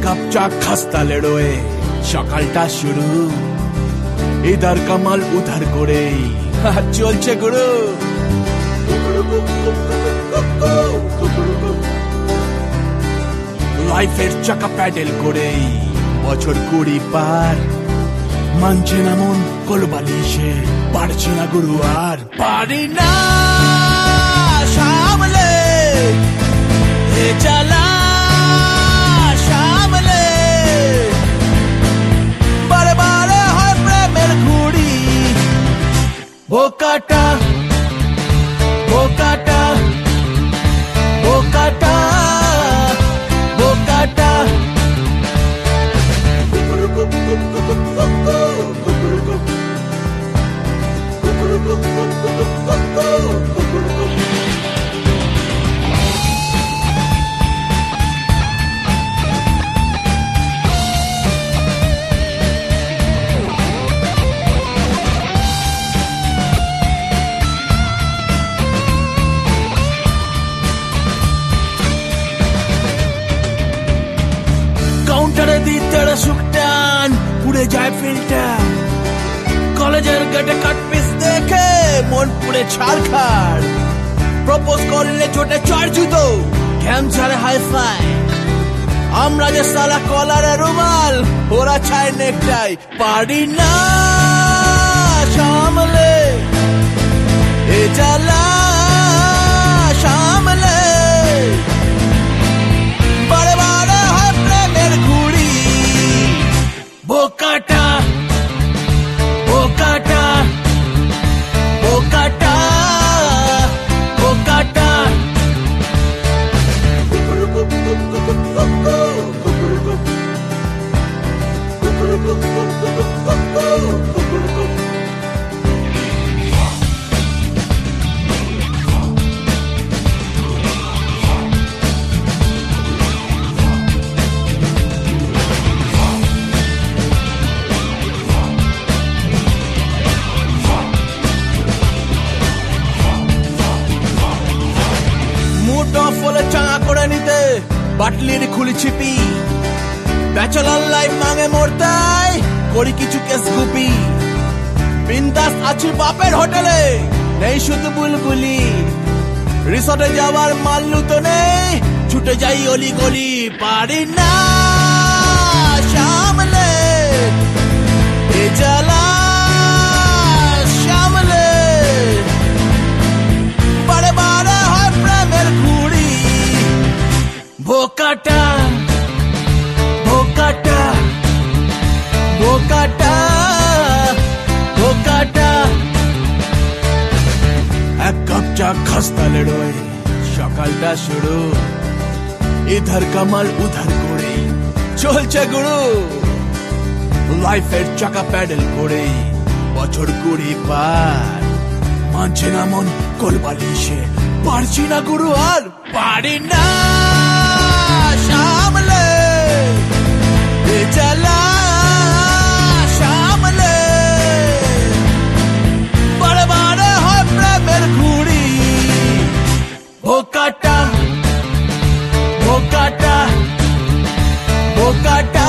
Cup চা খাস্তা লেড়োয় সকালটা শুরু, ইধার কামাল উধার করে চলছে গুরু। লাইফের চাকা প্যাডেল করে বছর 20 পার, মানছে না মন কোলবালিশে, পারছে না গুরু আর। পারি না সামলে এ চালা সামলে, বারে বারে হয় প্রেমের ঘুড়ি, বোকাটা বোকাটা বোকাটা বোকাটা। কাউন্টারে দিতে সুখটান পুড়ে যায় ফিল্টার, কলেজের গেটে কাট পিস দেখে মন পুড়ে ছাড়খাড়, প্রপোজ করলে চোটে চড় জুতো ক্যান্সারে হাইফাই, আমরা যে সালা কলারে রুমাল ওরা ছায় নেকটাই। পারি না সামলে এ জ্বালা সামলে, বারে বারে হয় প্রেমের ঘুড়ি, বোকাটা বোকাটা বোকাটা বোকাটা। ফলে চাঙা করে নিতে বাটলির খুলি ছিপি, ব্যাচেলর লাইফ মাঙে মরতাই করি কিছু কেস গুপি, বিন্দাস আছি বাপের হোটেলে নেই শুধু বুলবুলি, রিসর্টে যাওয়ার মাল্লু তো নেই ছুটে যাই অলি গলি। পারি না সামলে এ জ্বালা সামলে, বারে বারে হয় প্রেমের ঘুড়ি, বোকাটা বোকাটা বোকাটা বোকাটা। এক কাপ চা খাস্তা লেড়োয় সকালটা শুরু, ইধার কামাল উধার করে চলছে গুরু, লাইফের চাকা প্যাডেল করে বছর 20 পার, মানছে না মন কোলবালিশে, পারছি না গুরু আর। পারি না সামলে এ জ্বালা সামলে, বারে বারে হয় প্রেমের ঘুড়ি, বোকাটা বোকাটা বোকাটা